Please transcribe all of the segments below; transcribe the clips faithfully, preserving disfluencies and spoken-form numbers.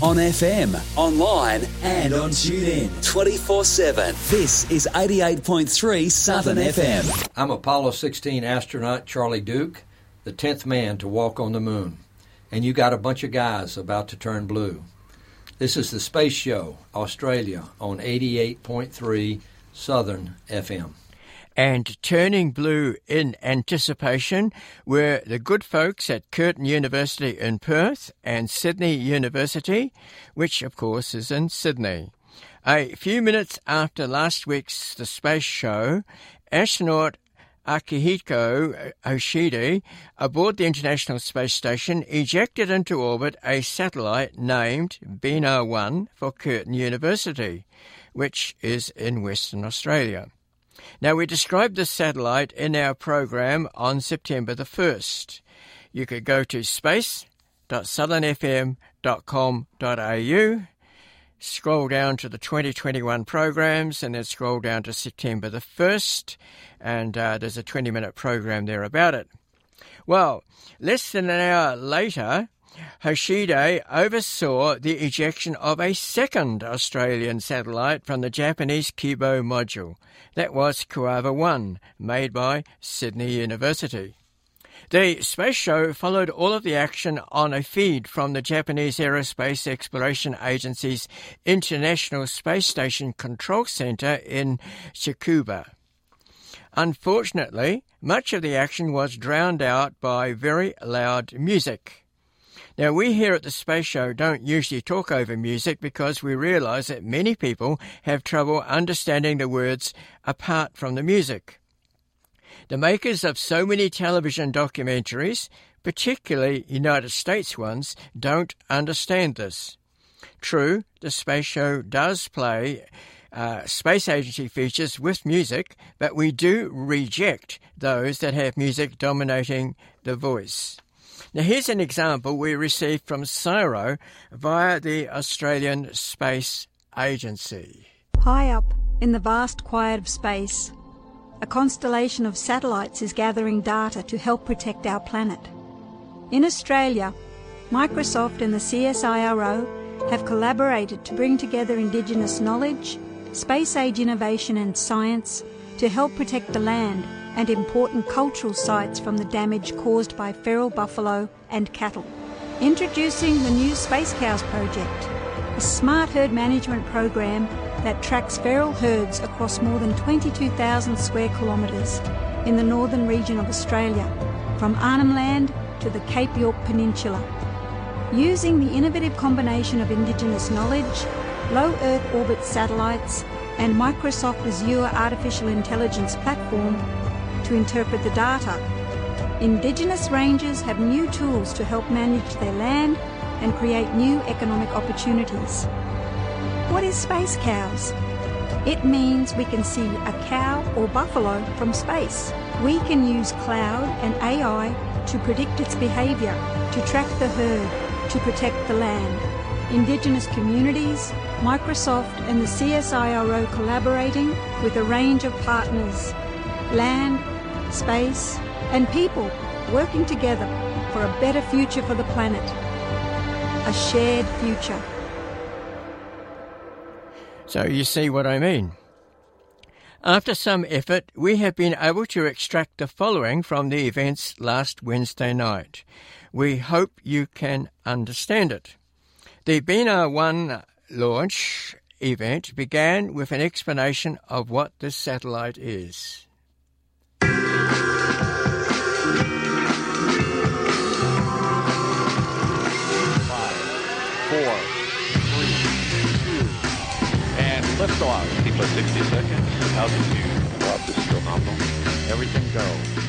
on F M, online and on TuneIn twenty-four seven. This is eighty-eight point three Southern F M. I'm Apollo sixteen astronaut Charlie Duke, the tenth man to walk on the moon. And you got a bunch of guys about to turn blue. This is the Space Show, Australia, on eighty-eight point three Southern F M. And turning blue in anticipation were the good folks at Curtin University in Perth and Sydney University, which of course is in Sydney. A few minutes after last week's The Space Show, astronaut Akihiko Hoshide, aboard the International Space Station, ejected into orbit a satellite named Beena one for Curtin University, which is in Western Australia. Now, we described this satellite in our program on September the first. You could go to space dot southern f m dot com dot a u, scroll down to the twenty twenty-one programs, and then scroll down to September the first, and uh, there's a twenty-minute program there about it. Well, less than an hour later, Hoshide oversaw the ejection of a second Australian satellite from the Japanese Kibo module. That was Kuava one, made by Sydney University. The Space Show followed all of the action on a feed from the Japanese Aerospace Exploration Agency's International Space Station Control Center in Tsukuba. Unfortunately, much of the action was drowned out by very loud music. Now, we here at the Space Show don't usually talk over music because we realise that many people have trouble understanding the words apart from the music. The makers of so many television documentaries, particularly United States ones, don't understand this. True, the Space Show does play uh, space agency features with music, but we do reject those that have music dominating the voice. Now, here's an example we received from CSIRO via the Australian Space Agency. High up in the vast quiet of space, a constellation of satellites is gathering data to help protect our planet. In Australia, Microsoft and the C S I R O have collaborated to bring together Indigenous knowledge, space age innovation and science to help protect the land and important cultural sites from the damage caused by feral buffalo and cattle. Introducing the new Space Cows project, a smart herd management program that tracks feral herds across more than twenty-two thousand square kilometres in the northern region of Australia, from Arnhem Land to the Cape York Peninsula. Using the innovative combination of Indigenous knowledge, low Earth orbit satellites and Microsoft Azure Artificial Intelligence platform to interpret the data, Indigenous rangers have new tools to help manage their land and create new economic opportunities. What is Space Cows? It means we can see a cow or buffalo from space. We can use cloud and A I to predict its behaviour, to track the herd, to protect the land. Indigenous communities, Microsoft and the C S I R O collaborating with a range of partners, land, space and people working together for a better future for the planet. A shared future. So you see what I mean. After some effort, we have been able to extract the following from the events last Wednesday night. We hope you can understand it. The Beena one launch event began with an explanation of what this satellite is. Four, three, two, and liftoff. T plus sixty seconds. Altitude. Drop is still nominal. Everything go.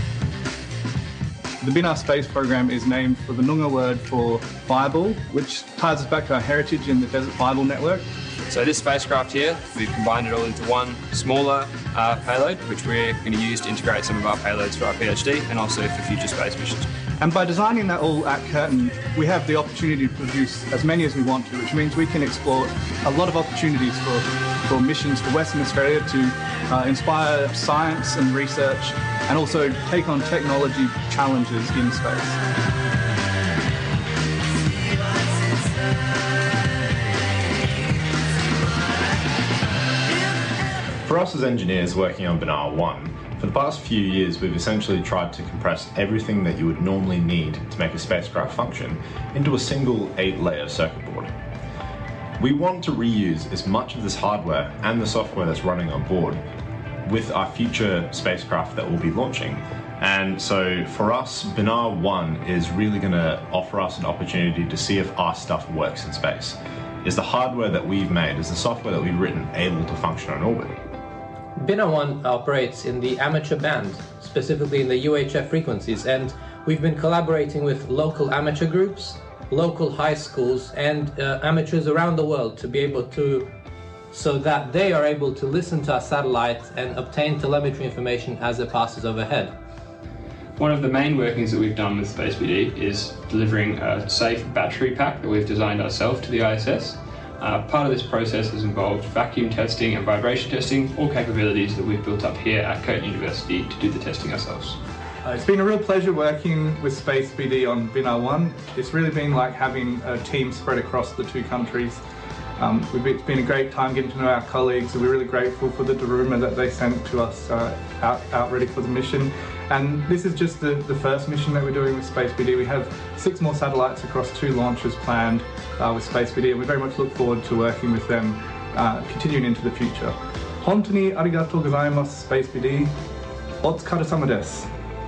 The Beena Space Program is named for the Noongar word for fireball, which ties us back to our heritage in the Desert Fireball Network. So this spacecraft here, we've combined it all into one smaller uh, payload, which we're going to use to integrate some of our payloads for our PhD and also for future space missions. And by designing that all at Curtin, we have the opportunity to produce as many as we want to, which means we can explore a lot of opportunities for, for missions to Western Australia to uh, inspire science and research and also take on technology challenges in space. For us as engineers working on Benar one, for the past few years we've essentially tried to compress everything that you would normally need to make a spacecraft function into a single eight-layer circuit board. We want to reuse as much of this hardware and the software that's running on board with our future spacecraft that we'll be launching. And so for us, Benar one is really going to offer us an opportunity to see if our stuff works in space. Is the hardware that we've made, is the software that we've written able to function on orbit? Benar one operates in the amateur band, specifically in the U H F frequencies, and we've been collaborating with local amateur groups, local high schools, and uh, amateurs around the world to be able to, so that they are able to listen to our satellite and obtain telemetry information as it passes overhead. One of the main workings that we've done with SpaceBD is delivering a safe battery pack that we've designed ourselves to the I S S. Uh, part of this process has involved vacuum testing and vibration testing, all capabilities that we've built up here at Curtin University to do the testing ourselves. Uh, it's been a real pleasure working with SpaceBD on Benar one. It's really been like having a team spread across the two countries. Um, we've, it's been a great time getting to know our colleagues, and we're really grateful for the Daruma that they sent to us uh, out, out ready for the mission. And this is just the, the first mission that we're doing with SpaceBD. We have six more satellites across two launches planned uh, with SpaceBD, and we very much look forward to working with them, uh, continuing into the future. Hontou ni arigatou gozaimasu, SpaceBD. Otsukaresama desu.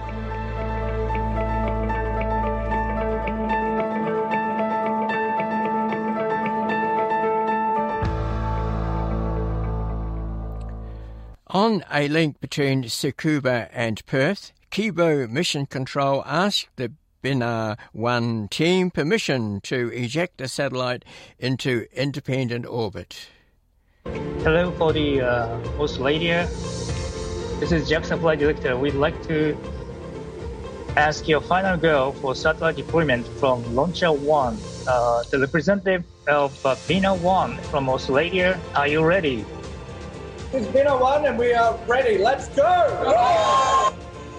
On a link between Tsukuba and Perth, Kibo Mission Control asked the Benar one team permission to eject a satellite into independent orbit. Hello for the uh, Australia. This is JAXA Flight Director. We'd like to ask your final go for satellite deployment from Launcher one. Uh, the representative of uh, Benar one from Australia, are you ready? It's Benar one and we are ready. Let's go!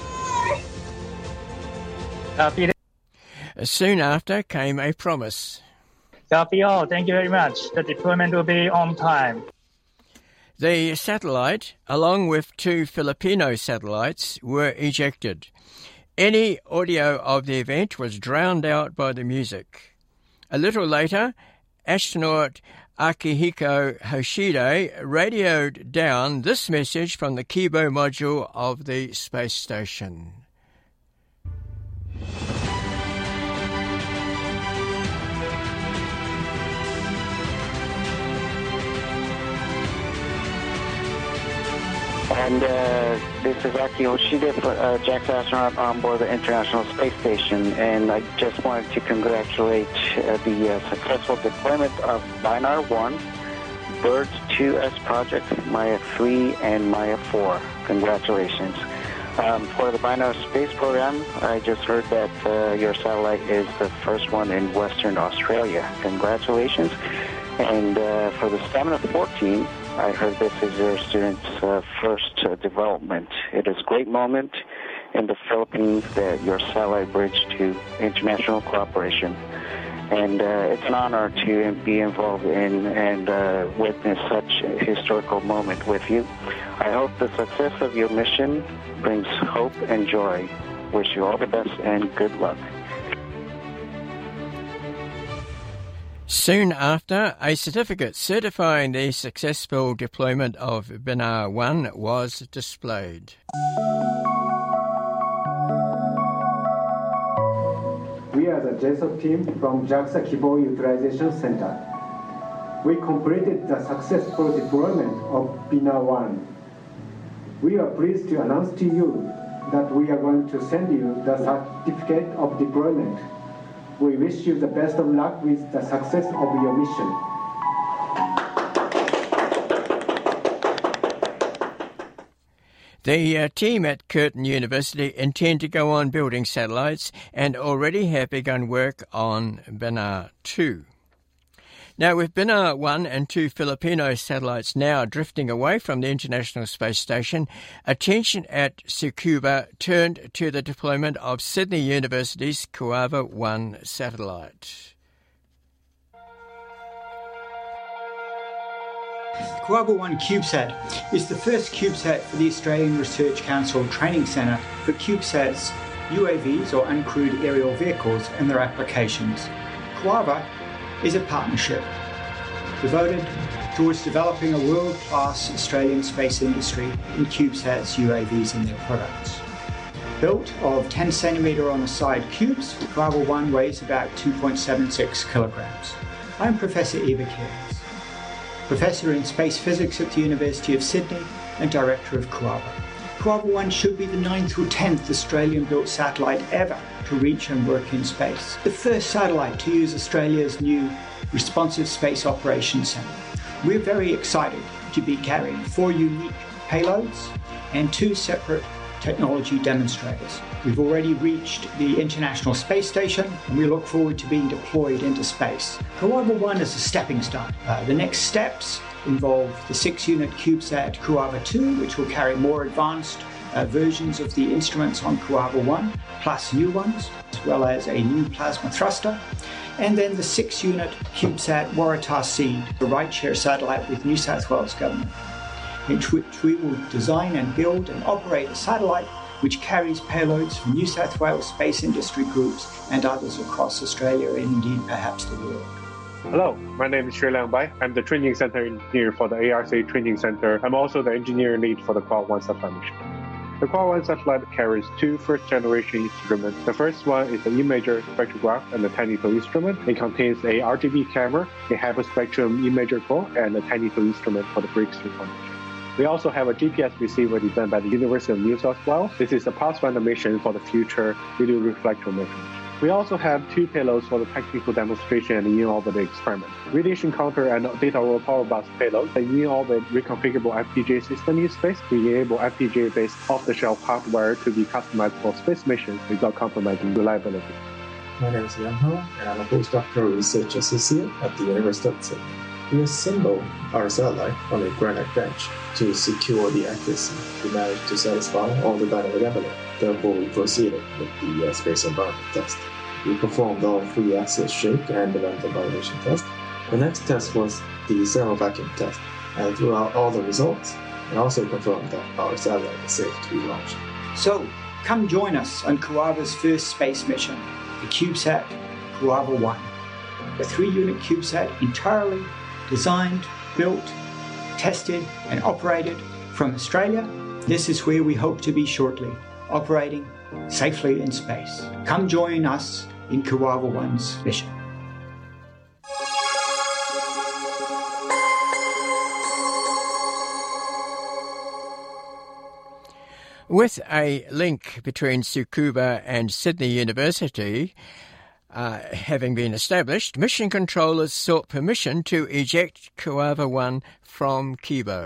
Copy. Soon after came a promise. Copy all. Thank you very much. The deployment will be on time. The satellite, along with two Filipino satellites, were ejected. Any audio of the event was drowned out by the music. A little later, astronaut Akihiko Hoshide radioed down this message from the Kibo module of the space station. And uh, this is Aki Hoshide, uh, JAXA astronaut on board the International Space Station. And I just wanted to congratulate uh, the uh, successful deployment of Benar one, BIRD two S project, Maya three, and Maya four. Congratulations. Um, for the Benar space program, I just heard that uh, your satellite is the first one in Western Australia. Congratulations. And uh, for the Stamina fourteen, I heard this is your student's uh, first uh, development. It is a great moment in the Philippines that your satellite bridged to international cooperation. And uh, it's an honor to be involved in and uh, witness such a historical moment with you. I hope the success of your mission brings hope and joy. Wish you all the best and good luck. Soon after, a certificate certifying the successful deployment of Benar one was displayed. We are the J S O C team from JAXA Kibo Utilization Center. We completed the successful deployment of Benar one. We are pleased to announce to you that we are going to send you the certificate of deployment. We wish you the best of luck with the success of your mission. The uh, team at Curtin University intend to go on building satellites and already have begun work on Benar two. Now, with Benar one and two Filipino satellites now drifting away from the International Space Station, attention at Tsukuba turned to the deployment of Sydney University's Kuava one satellite. The Kuaba one CubeSat is the first CubeSat for the Australian Research Council Training Centre for CubeSats, U A Vs or uncrewed aerial vehicles and their applications. Kuaba is a partnership devoted towards developing a world-class Australian space industry in CubeSats, U A Vs and their products. Built of ten centimetre on the side cubes, Kuaba one weighs about two point seven six kilograms. I'm Professor Eva Cairns, Professor in Space Physics at the University of Sydney and Director of Kuaba. Kuaba one should be the ninth or tenth Australian-built satellite ever to reach and work in space. The first satellite to use Australia's new Responsive Space Operations Centre. We're very excited to be carrying four unique payloads and two separate technology demonstrators. We've already reached the International Space Station and we look forward to being deployed into space. Kuaba one is a stepping stone. Uh, the next steps involve the six-unit CubeSat Kuaba two, which will carry more advanced uh, versions of the instruments on Kuaba one, plus new ones, as well as a new plasma thruster. And then the six-unit CubeSat Waratah Seed, a rideshare satellite with New South Wales Government, in which we will design and build and operate a satellite which carries payloads from New South Wales space industry groups and others across Australia and indeed perhaps the world. Hello, my name is Shui Liang Bai. I'm the Training Center Engineer for the A R C Training Center. I'm also the Engineering Lead for the Kuaba one satellite mission. The Kuaba one satellite carries two first-generation instruments. The first one is the imager spectrograph and the Tiny-Two instrument. It contains a R G B camera, a hyperspectrum imager core, and a Tiny-Two instrument for the breakthrough formation. We also have a G P S receiver designed by the University of New South Wales. This is a Pathfinder mission for the future video reflector mission. We also have two payloads for the technical demonstration and in-orbit experiment. Radiation counter and data roll power bus payload, the in-orbit reconfigurable F P G A system in space. We enable F P G A-based off-the-shelf hardware to be customized for space missions without compromising reliability. My name is Yang Hao, and I'm a postdoctoral research associate at the University of Sydney. We assembled our satellite on a granite bench to secure the accuracy. We managed to satisfy all the dynamic evidence. Therefore, we proceeded with the uh, space environment test. We performed all three-axis shake and momentum vibration test. The next test was the thermal vacuum test, and throughout all the results, and also confirmed that our satellite is safe to be launched. So, come join us on Kuaba's first space mission, the CubeSat Kuaba one. A three-unit CubeSat entirely designed, built, tested, and operated from Australia. This is where we hope to be shortly, operating safely in space. Come join us in Kuaba one's mission. With a link between Tsukuba and Sydney University uh, having been established, mission controllers sought permission to eject Kuaba one from Kibo.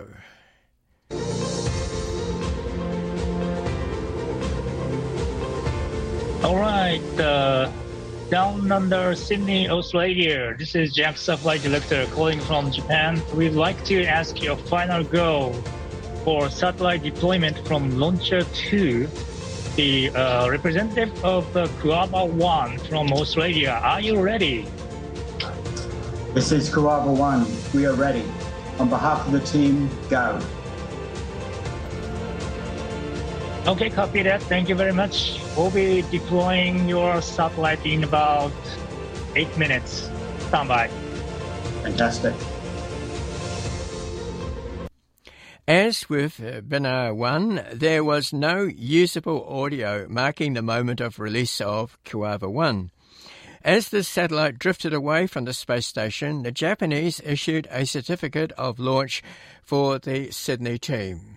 All right, uh, down under Sydney, Australia. This is JAXA Flight Director calling from Japan. We'd like to ask your final go for satellite deployment from Launcher two. The uh, representative of uh, Kuaba one from Australia. Are you ready? This is Kuaba one. We are ready. On behalf of the team, go. Okay, copy that. Thank you very much. We'll be deploying your satellite in about eight minutes. Stand by. Fantastic. As with Bina one, there was no usable audio marking the moment of release of Kuaba one. As the satellite drifted away from the space station, the Japanese issued a certificate of launch for the Sydney team.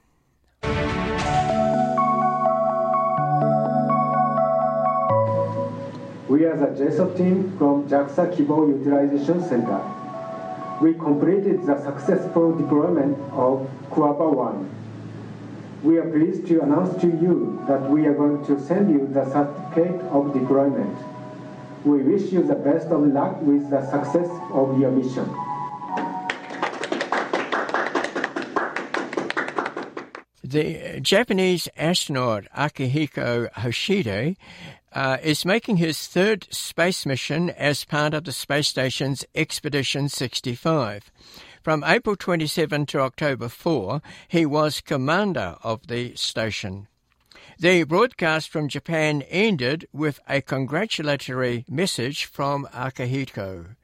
We are the J S O P team from JAXA Kibo Utilization Center. We completed the successful deployment of Kuaba one. We are pleased to announce to you that we are going to send you the certificate of deployment. We wish you the best of luck with the success of your mission. The Japanese astronaut Akihiko Hoshide uh, is making his third space mission as part of the space station's Expedition sixty-five. From April twenty-seventh to October fourth, he was commander of the station. The broadcast from Japan ended with a congratulatory message from Akihiko.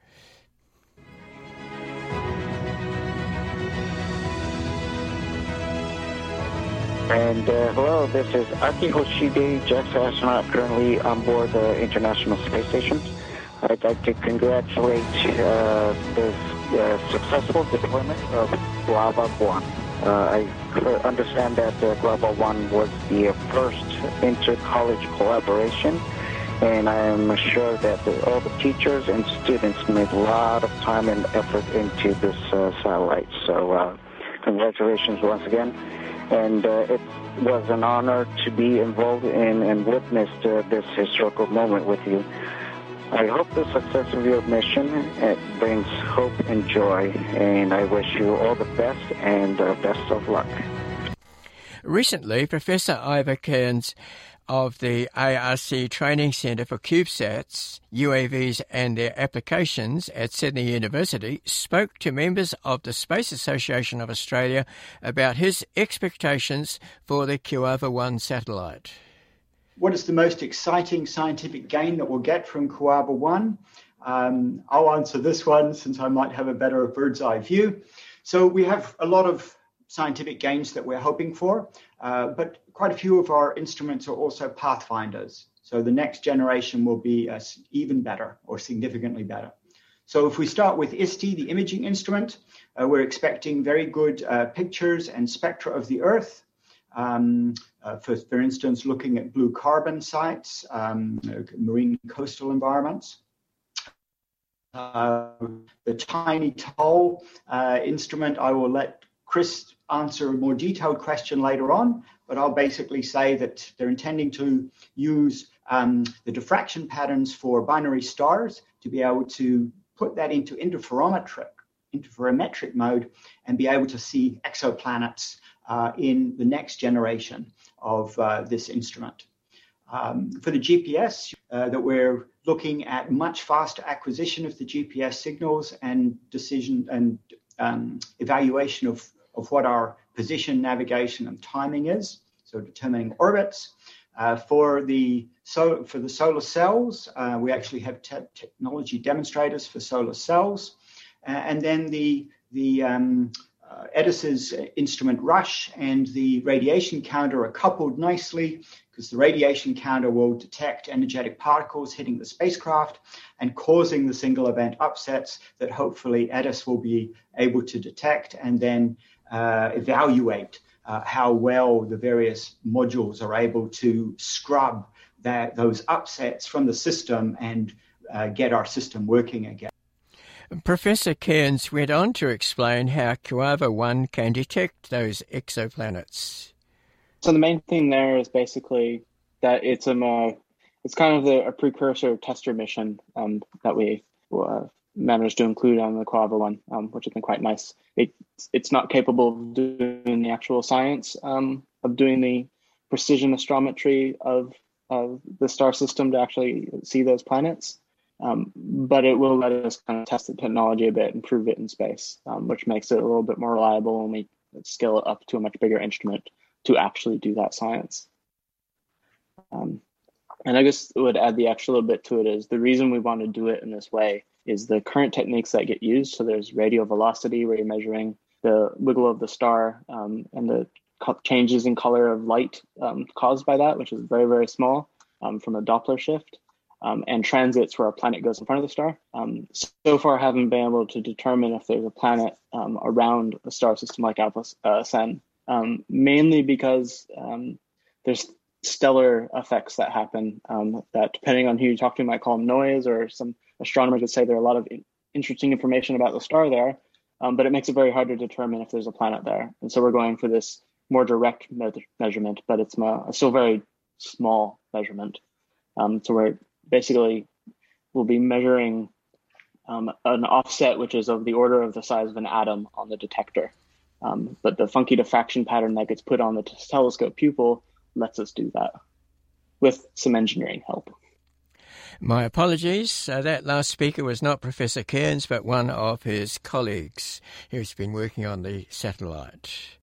And uh, hello, this is Aki Hoshide, JAXA astronaut currently on board the International Space Station. I'd like to congratulate uh, the uh, successful deployment of Guava one. Uh, I understand that uh, Guava one was the first inter-college collaboration, and I am sure that the, all the teachers and students made a lot of time and effort into this uh, satellite. So uh, congratulations once again. And uh, it was an honor to be involved in and witnessed uh, this historical moment with you. I hope the success of your mission it brings hope and joy, and I wish you all the best and uh, best of luck. Recently, Professor Ivor Cairns of the A R C Training Centre for CubeSats, U A Vs and their applications at Sydney University spoke to members of the Space Association of Australia about his expectations for the Kuava one satellite. What is the most exciting scientific gain that we'll get from Kuava one? Um, I'll answer this one since I might have a better bird's eye view. So we have a lot of scientific gains that we're hoping for, uh, but quite a few of our instruments are also pathfinders. So the next generation will be uh, even better or significantly better. So if we start with I S T, the imaging instrument, uh, we're expecting very good uh, pictures and spectra of the Earth. Um, uh, for, for instance, looking at blue carbon sites, um, marine coastal environments. Uh, the Tiny Toll uh, instrument, I will let Chris answer a more detailed question later on, but I'll basically say that they're intending to use um, the diffraction patterns for binary stars to be able to put that into interferometric, interferometric mode and be able to see exoplanets uh, in the next generation of uh, this instrument. Um, for the G P S, uh, that we're looking at much faster acquisition of the G P S signals and decision and um, evaluation of, of what our position, navigation, and timing is, so determining orbits. Uh, for the so for the solar cells, uh, we actually have te technology demonstrators for solar cells, uh, and then the the um, uh, EDIS's instrument Rush and the radiation counter are coupled nicely, because the radiation counter will detect energetic particles hitting the spacecraft and causing the single event upsets that hopefully EDIS will be able to detect and then uh, evaluate uh, how well the various modules are able to scrub that, those upsets from the system and uh, get our system working again. Professor Cairns went on to explain how Kuava one can detect those exoplanets. So the main thing there is basically that it's a uh, it's kind of the, a precursor tester mission um, that we uh, managed to include on the Kuava one, um, which has been quite nice. It, it's not capable of doing the actual science um, of doing the precision astrometry of, of the star system to actually see those planets, um, but it will let us kind of test the technology a bit and prove it in space, um, which makes it a little bit more reliable when we scale it up to a much bigger instrument to actually do that science. Um, and I guess would add the extra little bit to it is the reason we want to do it in this way is the current techniques that get used. So there's radial velocity, where you're measuring the wiggle of the star um, and the changes in color of light um, caused by that, which is very, very small um, from a Doppler shift, um, and transits where a planet goes in front of the star. Um, so far, haven't been able to determine if there's a planet um, around a star system like Alpha uh, Centauri. Um, mainly because um, there's stellar effects that happen um, that, depending on who you talk to, might call them noise, or some astronomers would say there are a lot of in interesting information about the star there, um, but it makes it very hard to determine if there's a planet there. And so we're going for this more direct me measurement, but it's a still very small measurement. Um, so we're basically, we'll be measuring um, an offset which is of the order of the size of an atom on the detector. Um, but the funky diffraction pattern that gets put on the telescope pupil lets us do that with some engineering help. My apologies. Uh, that last speaker was not Professor Cairns, but one of his colleagues who's been working on the satellite.